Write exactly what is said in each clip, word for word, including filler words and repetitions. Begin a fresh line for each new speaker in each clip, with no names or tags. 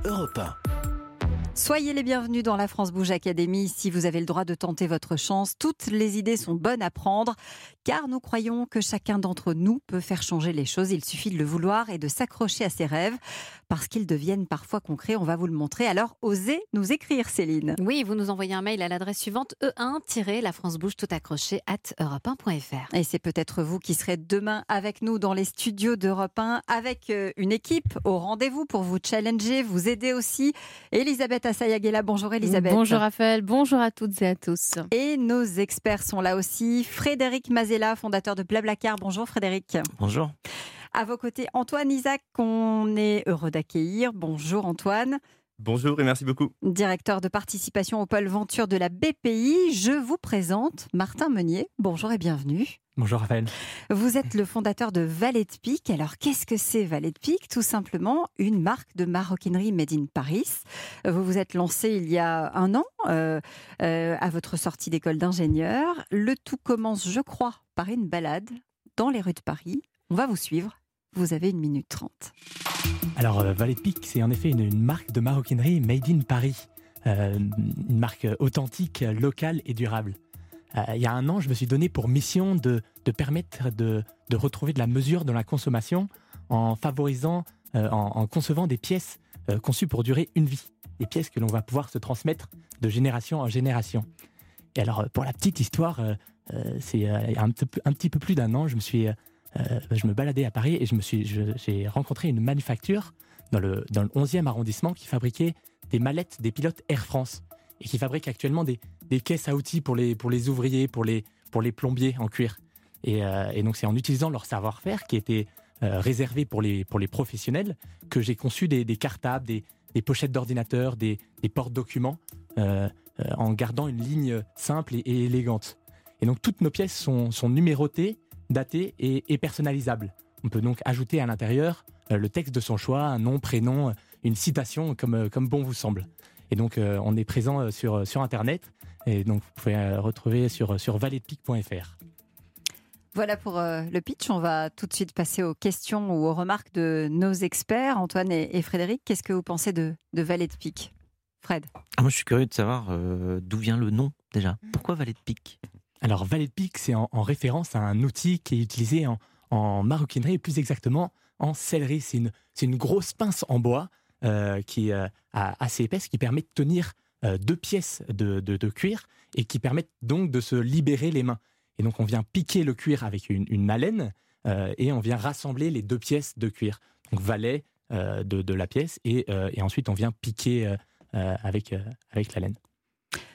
Europe un.
Soyez les bienvenus dans la France Bouge Academy. Si vous avez le droit de tenter votre chance, toutes les idées sont bonnes à prendre, car nous croyons que chacun d'entre nous peut faire changer les choses. Il suffit de le vouloir et de s'accrocher à ses rêves, parce qu'ils deviennent parfois concrets. On va vous le montrer. Alors, osez nous écrire, Céline.
Oui, vous nous envoyez un mail à l'adresse suivante e un la france bouge tout accroché arobase europe un point f r.
Et c'est peut-être vous qui serez demain avec nous dans les studios d'Europe un, avec une équipe au rendez-vous pour vous challenger, vous aider aussi. Elisabeth Assayag-Ela, bonjour Elisabeth.
Bonjour Raphaël, bonjour à toutes et à tous.
Et nos experts sont là aussi. Frédéric Mazella, fondateur de Blablacar. Bonjour Frédéric.
Bonjour.
À vos côtés, Antoine Isaac, qu'on est heureux d'accueillir. Bonjour Antoine.
Bonjour et merci beaucoup.
Directeur de participation au pôle Venture de la B P I. Je vous présente Martin Meunier. Bonjour et bienvenue.
Bonjour Raphaël.
Vous êtes le fondateur de Valet de Pique. Alors qu'est-ce que c'est Valet de Pique ? Tout simplement une marque de maroquinerie made in Paris. Vous vous êtes lancé il y a un an euh, euh, à votre sortie d'école d'ingénieur. Le tout commence, je crois, par une balade dans les rues de Paris. On va vous suivre. Vous avez une minute trente.
Alors euh, Valet de Pique, c'est en effet une, une marque de maroquinerie made in Paris. Euh, une marque authentique, locale et durable. Euh, il y a un an, je me suis donné pour mission de, de permettre de, de retrouver de la mesure dans la consommation en favorisant, euh, en, en concevant des pièces euh, conçues pour durer une vie. Des pièces que l'on va pouvoir se transmettre de génération en génération. Et alors, pour la petite histoire, euh, euh, c'est euh, un, un petit peu plus d'un an, je me suis, euh, je me baladais à Paris et je me suis, je, j'ai rencontré une manufacture dans le, dans le onzième arrondissement qui fabriquait des mallettes des pilotes Air France et qui fabrique actuellement des, des caisses à outils pour les, pour les ouvriers, pour les, pour les plombiers en cuir. Et, euh, et donc, c'est en utilisant leur savoir-faire qui était euh, réservé pour les, pour les professionnels que j'ai conçu des, des cartables, des, des pochettes d'ordinateur, des, des porte-documents euh, euh, en gardant une ligne simple et, et élégante. Et donc, toutes nos pièces sont, sont numérotées, datées et, et personnalisables. On peut donc ajouter à l'intérieur euh, le texte de son choix, un nom, prénom, une citation comme, euh, comme bon vous semble. Et donc, euh, on est présent sur, sur Internet. Et donc, vous pouvez euh, retrouver sur, sur valet de pique point f r.
Voilà pour euh, le pitch. On va tout de suite passer aux questions ou aux remarques de nos experts, Antoine et, et Frédéric. Qu'est-ce que vous pensez de, de Valet de Pique ? Fred ?
Ah, moi, je suis curieux de savoir euh, d'où vient le nom déjà. Pourquoi Valet de Pique ?
Alors, Valet de Pique, c'est en, en référence à un outil qui est utilisé en, en maroquinerie, et plus exactement en sellerie. C'est une, c'est une grosse pince en bois euh, qui est euh, assez épaisse, qui permet de tenir euh, deux pièces de, de, de cuir et qui permettent donc de se libérer les mains. Et donc, on vient piquer le cuir avec une, une alène euh, et on vient rassembler les deux pièces de cuir. Donc, valet euh, de, de la pièce et, euh, et ensuite, on vient piquer euh, euh, avec, euh, avec la laine.
Antoine ?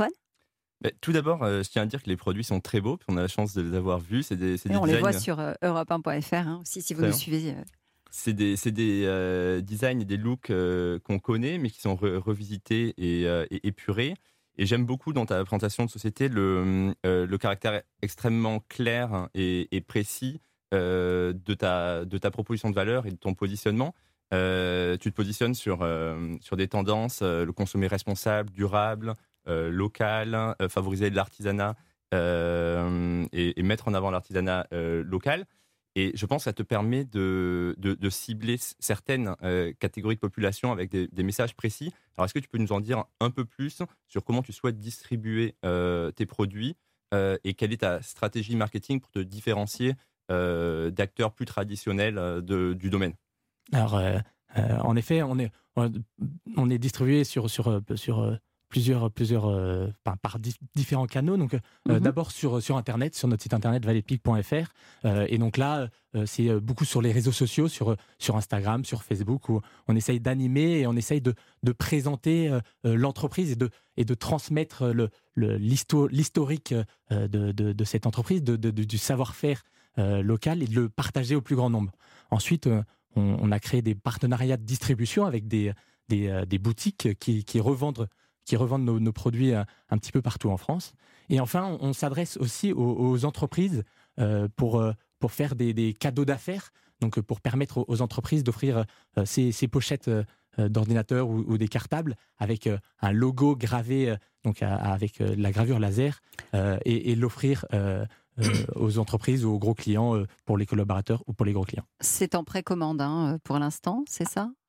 Bah, tout d'abord, euh, je tiens à dire que les produits sont très beaux. Puis on a la chance de les avoir vus. C'est des, c'est
et
des
on
designs...
les voit sur euh, europe un point f r hein, aussi, si vous
Très
nous
bien.
suivez. Euh...
C'est des, c'est des euh, designs et des looks euh, qu'on connaît, mais qui sont re- revisités et, euh, et épurés. Et j'aime beaucoup dans ta présentation de société le, euh, le caractère extrêmement clair et, et précis euh, de, ta, de ta proposition de valeur et de ton positionnement. Euh, tu te positionnes sur, euh, sur des tendances, euh, le consommer responsable, durable, euh, local, euh, favoriser de l'artisanat euh, et, et mettre en avant l'artisanat euh, local. Et je pense que ça te permet de, de, de cibler certaines euh, catégories de population avec des, des messages précis. Alors, est-ce que tu peux nous en dire un peu plus sur comment tu souhaites distribuer euh, tes produits euh, et quelle est ta stratégie marketing pour te différencier euh, d'acteurs plus traditionnels euh, de, du domaine ?
Alors, euh, euh, en effet, on est, on est distribué sur, sur, sur plusieurs, plusieurs euh, par, par di- différents canaux. Donc, euh, mm-hmm. d'abord sur, sur Internet, sur notre site internet valet de pique point f r. Euh, et donc là, euh, c'est beaucoup sur les réseaux sociaux, sur, sur Instagram, sur Facebook, où on essaye d'animer et on essaye de, de présenter euh, l'entreprise et de, et de transmettre le, le, l'histo- l'historique euh, de, de, de cette entreprise, de, de, de, du savoir-faire euh, local et de le partager au plus grand nombre. Ensuite, euh, on, on a créé des partenariats de distribution avec des, des, euh, des boutiques qui, qui revendent qui revendent nos, nos produits un, un petit peu partout en France. Et enfin, on, on s'adresse aussi aux, aux entreprises euh, pour, euh, pour faire des, des cadeaux d'affaires, donc pour permettre aux, aux entreprises d'offrir euh, ces, ces pochettes euh, d'ordinateur ou, ou des cartables avec euh, un logo gravé euh, donc, à, avec euh, la gravure laser euh, et, et l'offrir euh, euh, aux entreprises ou aux gros clients euh, pour les collaborateurs ou pour les gros clients.
C'est en précommande hein, pour l'instant, c'est ça ?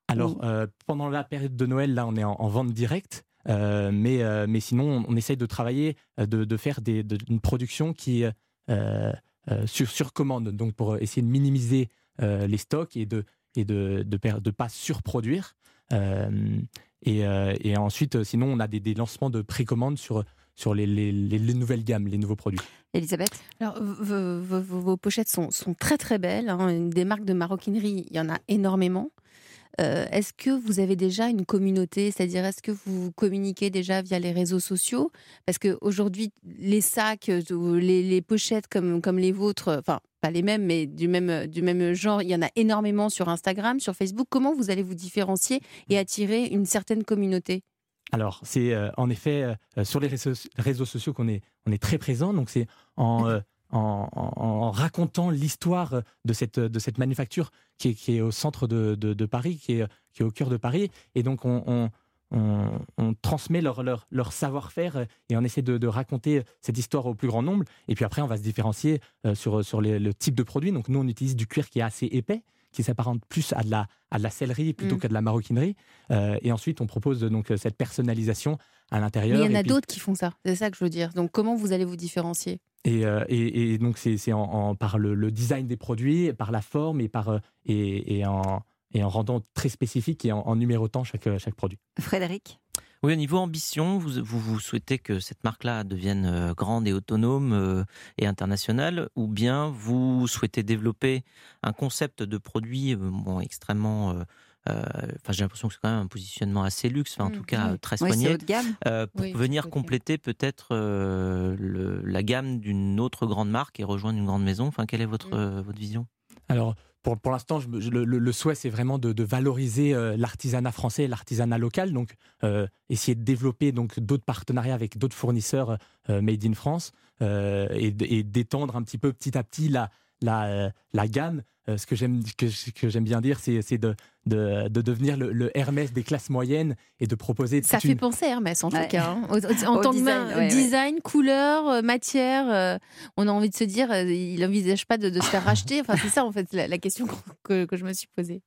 Alors, euh, pendant la période de Noël, là, on est en, en vente directe. Euh, mais, euh, mais sinon, on, on essaye de travailler, de, de faire des, de, une production qui est euh, euh, sur, sur commande, donc pour essayer de minimiser euh, les stocks et de et de de, de, de pas surproduire. Euh, et, euh, et ensuite, sinon, on a des, des lancements de précommande sur sur les, les, les, les nouvelles gammes, les nouveaux produits.
Elisabeth ?
Alors, vos, vos, vos, vos pochettes sont, sont très très belles. Hein. Des marques de maroquinerie, il y en a énormément. Euh, est-ce que vous avez déjà une communauté, c'est-à-dire est-ce que vous communiquez déjà via les réseaux sociaux ? Parce qu'aujourd'hui, les sacs, les, les pochettes comme, comme les vôtres, enfin pas les mêmes, mais du même, du même genre, il y en a énormément sur Instagram, sur Facebook. Comment vous allez vous différencier et attirer une certaine communauté ?
Alors, c'est euh, en effet euh, sur les réseaux, réseaux sociaux qu'on est, on est très présent, donc c'est en... Euh, En, en, en racontant l'histoire de cette, de cette manufacture qui est, qui est au centre de, de, de Paris, qui est, qui est au cœur de Paris. Et donc, on, on, on, on transmet leur, leur, leur savoir-faire et on essaie de, de raconter cette histoire au plus grand nombre. Et puis après, on va se différencier euh, sur, sur les, le type de produit. Donc, nous, on utilise du cuir qui est assez épais, qui s'apparente plus à de la, à de la sellerie plutôt mmh. qu'à de la maroquinerie. Euh, et ensuite, on propose donc cette personnalisation à l'intérieur.
Mais il y en a
puis...
d'autres qui font ça, c'est ça que je veux dire. Donc, comment vous allez vous différencier ?
Et, euh, et, et donc, c'est, c'est en, en, par le, le design des produits, par la forme et, par, et, et, en, et en rendant très spécifique et en, en numérotant chaque, chaque produit.
Frédéric ?
Oui, au niveau ambition, vous, vous, vous souhaitez que cette marque-là devienne euh, grande et autonome euh, et internationale, ou bien vous souhaitez développer un concept de produit euh, bon, extrêmement... Euh, Euh, enfin, j'ai l'impression que c'est quand même un positionnement assez luxe, enfin, en mmh, tout cas
oui.
très
oui,
soigné,
c'est haut de gamme.
Euh, pour
oui,
venir compléter peut-être euh, le, la gamme d'une autre grande marque et rejoindre une grande maison. Enfin, quelle est votre, mmh. euh, votre vision ?
Alors, pour, pour l'instant, je, je, le, le souhait, c'est vraiment de, de valoriser euh, l'artisanat français et l'artisanat local, donc euh, essayer de développer donc, d'autres partenariats avec d'autres fournisseurs euh, made in France euh, et, et d'étendre un petit peu petit à petit la, la, euh, la gamme. Euh, ce que j'aime, que, que j'aime bien dire, c'est, c'est de, de, de devenir le, le Hermès des classes moyennes et de proposer...
Ça fait
une...
penser Hermès, en ouais. tout cas. Hein. En, en
Au
tant
design,
que
ouais,
design, ouais. couleur, euh, matière, euh, on a envie de se dire, euh, il n'envisage pas de, de se faire racheter. Enfin, c'est ça, en fait, la, la question que, que je me suis posée.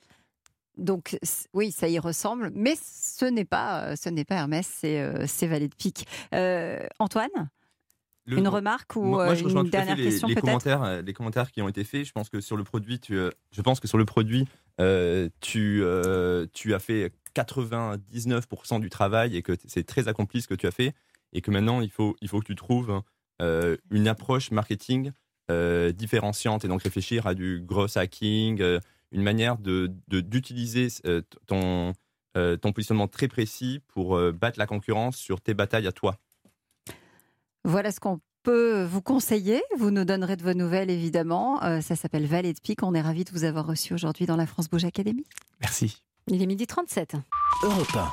Donc oui, ça y ressemble, mais ce n'est pas, ce n'est pas Hermès, c'est, euh, c'est Valet de Pique. Euh, Antoine ? Le, une remarque ou
moi, moi, je
une dernière
les,
question
les
peut-être
commentaires, les commentaires qui ont été faits. Je pense que sur le produit, tu, je pense que sur le produit, euh, tu, euh, tu as fait quatre-vingt-dix-neuf pour cent du travail et que c'est très accompli ce que tu as fait et que maintenant il faut, il faut que tu trouves euh, une approche marketing euh, différenciante et donc réfléchir à du growth hacking, euh, une manière de, de d'utiliser euh, ton, euh, ton positionnement très précis pour euh, battre la concurrence sur tes batailles à toi.
Voilà ce qu'on peut vous conseiller. Vous nous donnerez de vos nouvelles, évidemment. Euh, ça s'appelle Valet de Pique. On est ravis de vous avoir reçu aujourd'hui dans la France Bouge Academy.
Merci.
Il est midi trente-sept.
Europe un.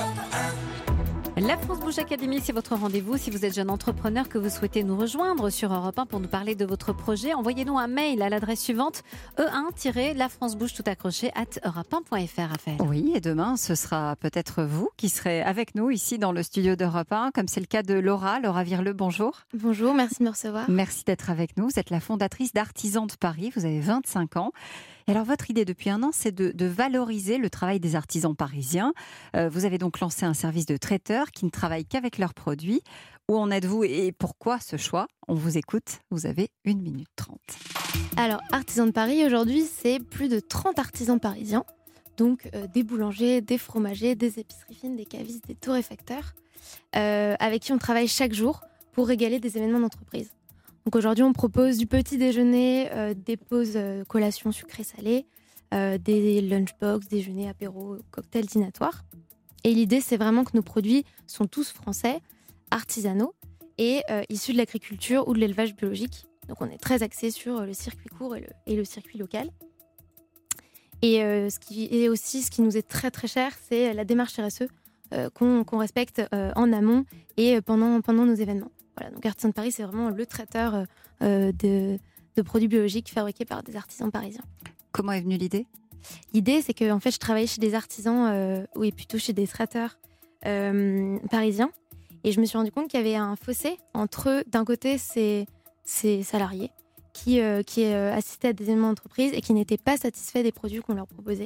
La France Bouge Academy, c'est votre rendez-vous. Si vous êtes jeune entrepreneur, que vous souhaitez nous rejoindre sur Europe un pour nous parler de votre projet, envoyez-nous un mail à l'adresse suivante e un tiret la france bouge tout accroché arobase europe un point f r. Raphaël.
Oui, et demain, ce sera peut-être vous qui serez avec nous ici dans le studio d'Europe un, comme c'est le cas de Laura. Laura Virleux, bonjour.
Bonjour, merci de me recevoir.
Merci d'être avec nous. Vous êtes la fondatrice d'Artisans de Paris. Vous avez vingt-cinq ans. Et alors, votre idée depuis un an, c'est de, de valoriser le travail des artisans parisiens. Euh, vous avez donc lancé un service de traiteurs qui ne travaillent qu'avec leurs produits. Où en êtes-vous et pourquoi ce choix ? On vous écoute. Vous avez une minute trente.
Alors, Artisans de Paris, aujourd'hui, c'est plus de trente artisans parisiens. Donc, euh, des boulangers, des fromagers, des épiceries fines, des cavistes, des torréfacteurs, euh, avec qui on travaille chaque jour pour régaler des événements d'entreprise. Donc aujourd'hui, on propose du petit déjeuner, euh, des pauses euh, collations sucrées-salées, euh, des lunchbox, déjeuner, apéro, cocktails dînatoires. Et l'idée, c'est vraiment que nos produits sont tous français, artisanaux et euh, issus de l'agriculture ou de l'élevage biologique. Donc on est très axé sur le circuit court et le, et le circuit local. Et euh, ce qui est aussi ce qui nous est très très cher, c'est la démarche R S E euh, qu'on, qu'on respecte euh, en amont et pendant, pendant nos événements. Voilà, donc Artisans de Paris, c'est vraiment le traiteur euh, de, de produits biologiques fabriqués par des artisans parisiens.
Comment est venue l'idée ?
L'idée, c'est que en fait, je travaillais chez des artisans, euh, oui, plutôt chez des traiteurs euh, parisiens, et je me suis rendu compte qu'il y avait un fossé entre, d'un côté, ces, ces salariés qui, euh, qui euh, assistaient à des événements d'entreprise et qui n'étaient pas satisfaits des produits qu'on leur proposait.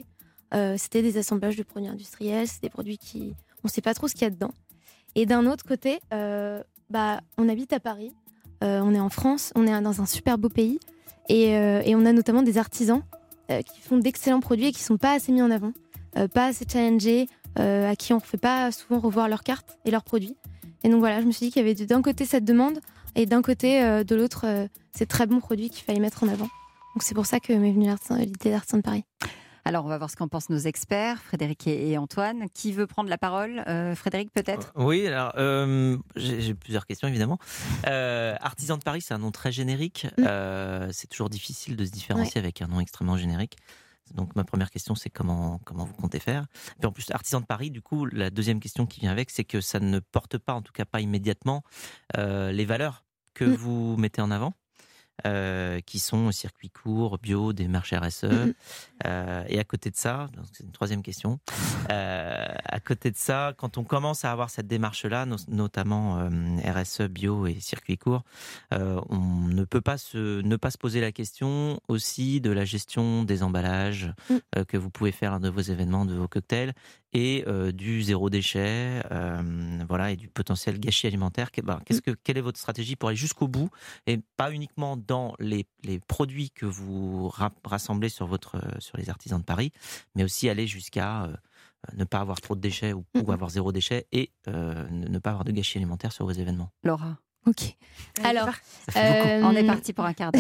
Euh, c'était des assemblages de produits industriels, c'est des produits qui... On ne sait pas trop ce qu'il y a dedans. Et d'un autre côté, euh, bah, on habite à Paris, euh, on est en France, on est dans un super beau pays, et, euh, et on a notamment des artisans euh, qui font d'excellents produits et qui ne sont pas assez mis en avant, euh, pas assez challengés, euh, à qui on ne fait pas souvent revoir leurs cartes et leurs produits. Et donc voilà, je me suis dit qu'il y avait d'un côté cette demande, et d'un côté, euh, de l'autre, euh, ces très bons produits qu'il fallait mettre en avant. Donc c'est pour ça que m'est venue l'idée d'Artisans de Paris.
Alors, on va voir ce qu'en pensent nos experts, Frédéric et, et Antoine. Qui veut prendre la parole euh, Frédéric, peut-être ?
Oui, alors, euh, j'ai, j'ai plusieurs questions, évidemment. Euh, Artisans de Paris, c'est un nom très générique.
Mm.
Euh, c'est toujours difficile de se différencier ouais. avec un nom extrêmement générique. Donc, ma première question, c'est comment, comment vous comptez faire. Et en plus, Artisans de Paris, du coup, la deuxième question qui vient avec, c'est que ça ne porte pas, en tout cas pas immédiatement, euh, les valeurs que mm. vous mettez en avant. Euh, qui sont circuits courts, bio, démarche R S E. Mm-hmm. Euh, et à côté de ça, donc c'est une troisième question, euh, à côté de ça, quand on commence à avoir cette démarche-là, no- notamment euh, R S E, bio et circuits courts, euh, on ne peut pas se, ne pas se poser la question aussi de la gestion des emballages mm. euh, que vous pouvez faire de vos événements, de vos cocktails, et euh, du zéro déchet, euh, voilà, et du potentiel gâchis alimentaire. Que, bah, qu'est-ce que, quelle est votre stratégie pour aller jusqu'au bout et pas uniquement dans les, les produits que vous ra- rassemblez sur, votre, sur les Artisans de Paris, mais aussi aller jusqu'à euh, ne pas avoir trop de déchets ou, mmh. ou avoir zéro déchet et euh, ne pas avoir de gâchis alimentaire sur vos événements.
Laura.
Ok. Alors,
euh, on est parti pour un quart d'heure.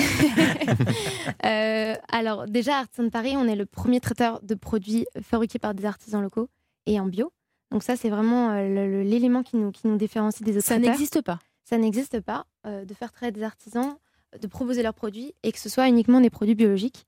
euh, alors, déjà, Artisans de Paris, on est le premier traiteur de produits fabriqués par des artisans locaux et en bio. Donc ça, c'est vraiment euh, le, l'élément qui nous, qui nous différencie des autres
ça
traiteurs.
Ça n'existe pas.
Ça n'existe pas, euh, de faire traiter des artisans, de proposer leurs produits et que ce soit uniquement des produits biologiques.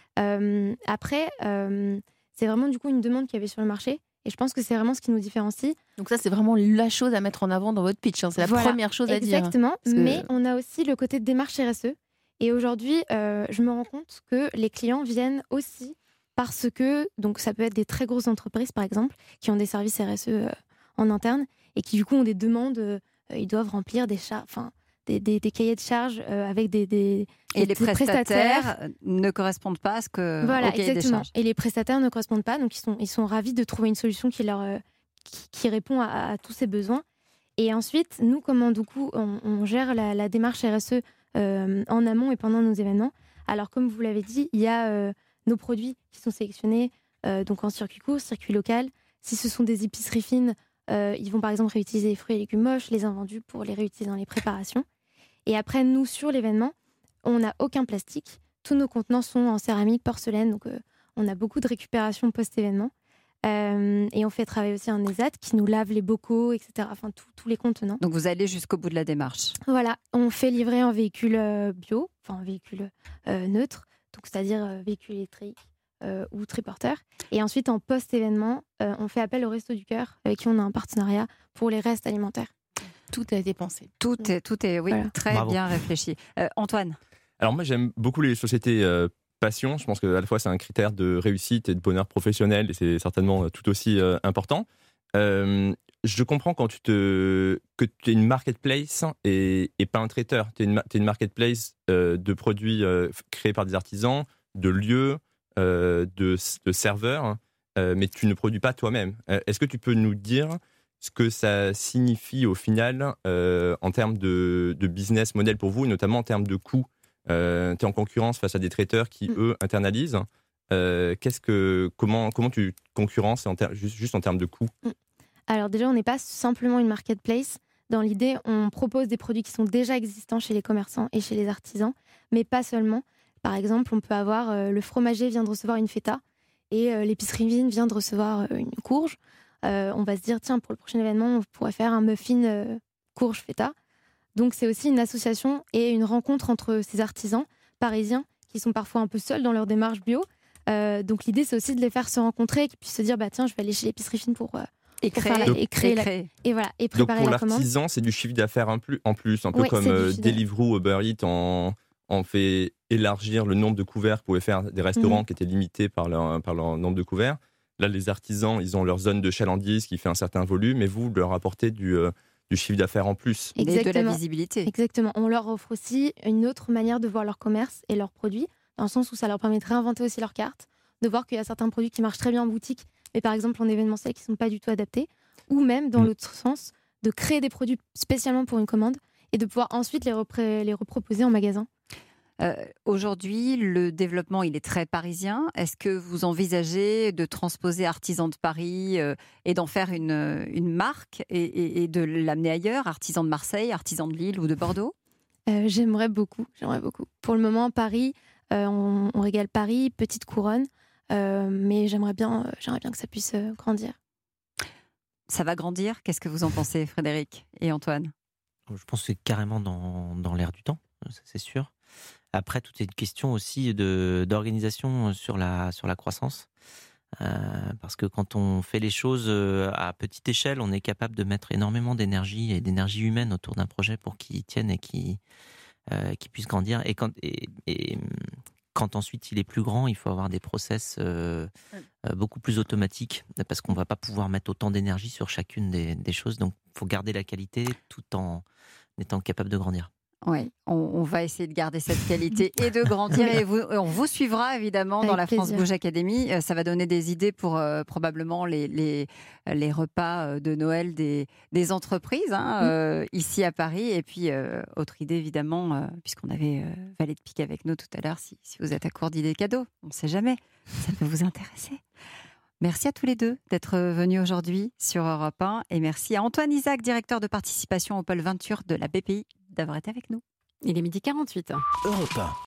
Euh, après, euh, c'est vraiment du coup une demande qu'il y avait sur le marché. Et je pense que c'est vraiment ce qui nous différencie.
Donc ça, c'est vraiment la chose à mettre en avant dans votre pitch. Hein. C'est la voilà, première chose à
exactement,
dire.
Exactement. Mais que... on a aussi le côté de démarche R S E. Et aujourd'hui, euh, je me rends compte que les clients viennent aussi parce que, donc ça peut être des très grosses entreprises, par exemple, qui ont des services R S E euh, en interne et qui, du coup, ont des demandes. Euh, ils doivent remplir des charges... Enfin, Des, des, des cahiers de charges euh, avec des, des,
et
des
les prestataires,
prestataires
ne correspondent pas à ce que
voilà,
au cahier
exactement.
des charges.
Et les prestataires ne correspondent pas, donc ils sont, ils sont ravis de trouver une solution qui, leur, euh, qui, qui répond à, à tous ces besoins. Et ensuite, nous, comment du coup, on, on gère la, la démarche R S E euh, en amont et pendant nos événements. Alors, comme vous l'avez dit, il y a euh, nos produits qui sont sélectionnés euh, donc en circuit court, circuit local. Si ce sont des épiceries fines, euh, ils vont par exemple réutiliser les fruits et légumes moches, les invendus pour les réutiliser dans les préparations. Et après, nous, sur l'événement, on n'a aucun plastique. Tous nos contenants sont en céramique, porcelaine. Donc, euh, on a beaucoup de récupération post-événement. Euh, et on fait travailler aussi un E S A T qui nous lave les bocaux, et cetera. Enfin, tous les contenants.
Donc, vous allez jusqu'au bout de la démarche.
Voilà. On fait livrer en véhicule euh, bio, enfin, en véhicule euh, neutre, donc c'est-à-dire euh, véhicule électrique euh, ou triporteur. Et ensuite, en post-événement, euh, on fait appel au Resto du Cœur, avec qui on a un partenariat pour les restes alimentaires.
Tout a été pensé.
Tout est, tout est oui, voilà. très Bravo. bien réfléchi. Euh, Antoine.
Alors moi, j'aime beaucoup les sociétés euh, passion. Je pense qu'à la fois, c'est un critère de réussite et de bonheur professionnel, et c'est certainement tout aussi euh, important. Euh, je comprends quand tu te, que tu es une marketplace et, et pas un traiteur. Tu es une, une marketplace euh, de produits euh, créés par des artisans, de lieux, euh, de, de serveurs, euh, mais tu ne produis pas toi-même. Euh, est-ce que tu peux nous dire ce que ça signifie au final euh, en termes de, de business model pour vous, et notamment en termes de coûts. Euh, tu es en concurrence face à des traiteurs qui, mmh. eux, internalisent. Euh, qu'est-ce que, comment, comment tu concurrences en ter- juste, juste en termes de coûts ?
mmh. Alors déjà, on n'est pas simplement une marketplace. Dans l'idée, on propose des produits qui sont déjà existants chez les commerçants et chez les artisans, mais pas seulement. Par exemple, on peut avoir euh, le fromager vient de recevoir une feta et euh, l'épicerie fine vient de recevoir euh, une courge. Euh, on va se dire, tiens, pour le prochain événement, on pourrait faire un muffin euh, courge feta. Donc, c'est aussi une association et une rencontre entre ces artisans parisiens qui sont parfois un peu seuls dans leur démarche bio. Euh, donc, l'idée, c'est aussi de les faire se rencontrer et qu'ils puissent se dire, bah, tiens, je vais aller chez l'épicerie fine pour, euh,
et
pour
créer,
faire la,
donc,
et créer,
et,
la,
créer.
et, voilà, et préparer
donc,
la commande.
Pour l'artisan, c'est du chiffre d'affaires en plus, en plus un peu
oui,
comme euh, Deliveroo, Uber Eats, en, en fait élargir le nombre de couverts que pouvaient faire des restaurants mmh. qui étaient limités par leur, par leur nombre de couverts. Là, les artisans, ils ont leur zone de chalandise qui fait un certain volume, et vous leur apportez du, euh, du chiffre d'affaires en plus.
Exactement. Et de la visibilité.
Exactement. On leur offre aussi une autre manière de voir leur commerce et leurs produits, dans le sens où ça leur permet de réinventer aussi leur carte, de voir qu'il y a certains produits qui marchent très bien en boutique, mais par exemple en événementiel qui ne sont pas du tout adaptés, ou même dans mmh. l'autre sens, de créer des produits spécialement pour une commande et de pouvoir ensuite les, repré- les reproposer en magasin.
Euh, aujourd'hui, le développement, il est très parisien. Est-ce que vous envisagez de transposer Artisan de Paris euh, et d'en faire une, une marque et, et, et de l'amener ailleurs, Artisan de Marseille, Artisan de Lille ou de Bordeaux ?
euh, J'aimerais beaucoup, j'aimerais beaucoup. Pour le moment, Paris, euh, on, on régale Paris, petite couronne, euh, mais j'aimerais bien, euh, j'aimerais bien que ça puisse euh, grandir.
Ça va grandir ? Qu'est-ce que vous en pensez, Frédéric et Antoine ?
Je pense que c'est carrément dans, dans l'air du temps, ça c'est sûr. Après, tout est une question aussi de, d'organisation sur la, sur la croissance. Euh, parce que quand on fait les choses à petite échelle, on est capable de mettre énormément d'énergie et d'énergie humaine autour d'un projet pour qu'il tienne et qu'il, euh, qu'il puisse grandir. Et quand, et, et quand ensuite il est plus grand, il faut avoir des process euh, euh, beaucoup plus automatiques parce qu'on ne va pas pouvoir mettre autant d'énergie sur chacune des, des choses. Donc, il faut garder la qualité tout en étant capable de grandir.
Oui, on, on va essayer de garder cette qualité et de grandir. Et vous, on vous suivra évidemment
Avec
dans la France
plaisir.
Bouge Academy. Ça va donner des idées pour euh, probablement les, les, les repas de Noël des, des entreprises hein, mmh. euh, ici à Paris. Et puis, euh, autre idée évidemment, euh, puisqu'on avait euh, Valet de Pique avec nous tout à l'heure, si, si vous êtes à court d'idées cadeaux, on ne sait jamais, ça peut vous intéresser. Merci à tous les deux d'être venus aujourd'hui sur Europe un et merci à Antoine Isaac, directeur de participation au pôle Venture de la B P I, d'avoir été avec nous.
Il est midi quarante-huit.
Europe un.